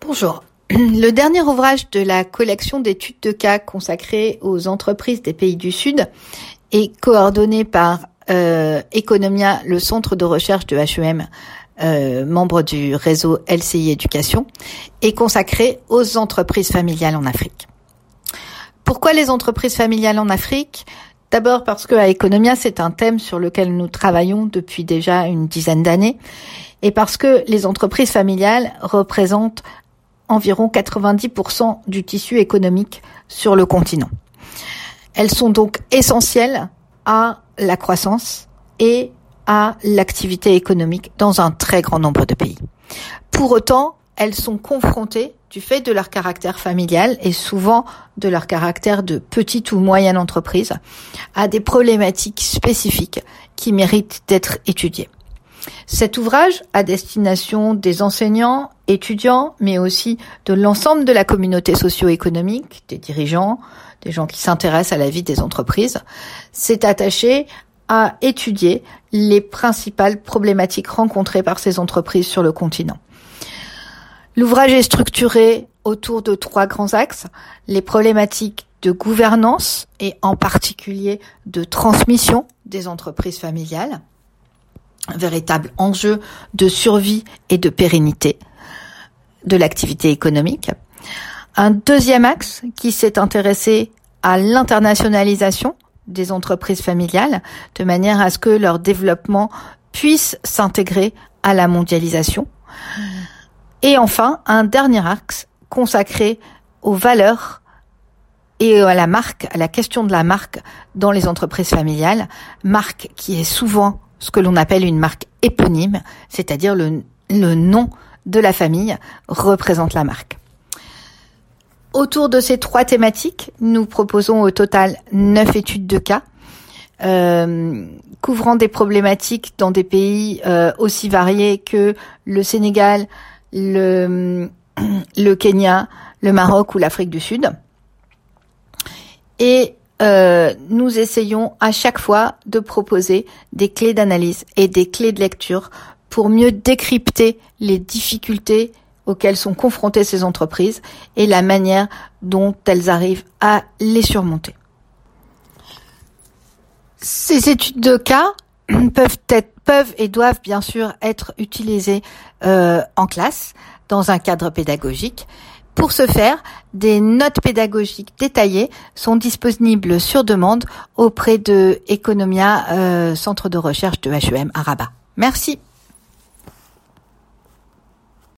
Bonjour. Le dernier ouvrage de la collection d'études de cas consacrée aux entreprises des pays du Sud est coordonné par Economia, le centre de recherche de HEM, membre du réseau LCI Éducation, est consacré aux entreprises familiales en Afrique. Pourquoi les entreprises familiales en Afrique ? D'abord parce qu'à Economia, c'est un thème sur lequel nous travaillons depuis déjà une dizaine d'années, et parce que les entreprises familiales représentent environ 90% du tissu économique sur le continent. Elles sont donc essentielles à la croissance et à l'activité économique dans un très grand nombre de pays. Pour autant, elles sont confrontées, du fait de leur caractère familial et souvent de leur caractère de petite ou moyenne entreprise, à des problématiques spécifiques qui méritent d'être étudiées. Cet ouvrage, à destination des enseignants, étudiants, mais aussi de l'ensemble de la communauté socio-économique, des dirigeants, des gens qui s'intéressent à la vie des entreprises, s'est attaché à étudier les principales problématiques rencontrées par ces entreprises sur le continent. L'ouvrage est structuré autour de 3 grands axes: les problématiques de gouvernance et en particulier de transmission des entreprises familiales, un véritable enjeu de survie et de pérennité de l'activité économique. Un deuxième axe qui s'est intéressé à l'internationalisation des entreprises familiales, de manière à ce que leur développement puisse s'intégrer à la mondialisation. Et enfin, un dernier axe consacré aux valeurs et à la marque, à la question de la marque dans les entreprises familiales, marque qui est souvent ce que l'on appelle une marque éponyme, c'est-à-dire le nom de la famille représente la marque. Autour de ces 3 thématiques, nous proposons au total 9 études de cas, couvrant des problématiques dans des pays aussi variés que le Sénégal, le Kenya, le Maroc ou l'Afrique du Sud. Et nous essayons à chaque fois de proposer des clés d'analyse et des clés de lecture pour mieux décrypter les difficultés auxquelles sont confrontées ces entreprises et la manière dont elles arrivent à les surmonter. Ces études de cas peuvent et doivent bien sûr être utilisées en classe, dans un cadre pédagogique. Pour ce faire, des notes pédagogiques détaillées sont disponibles sur demande auprès de Economia, centre de recherche de HEM à Rabat. Merci.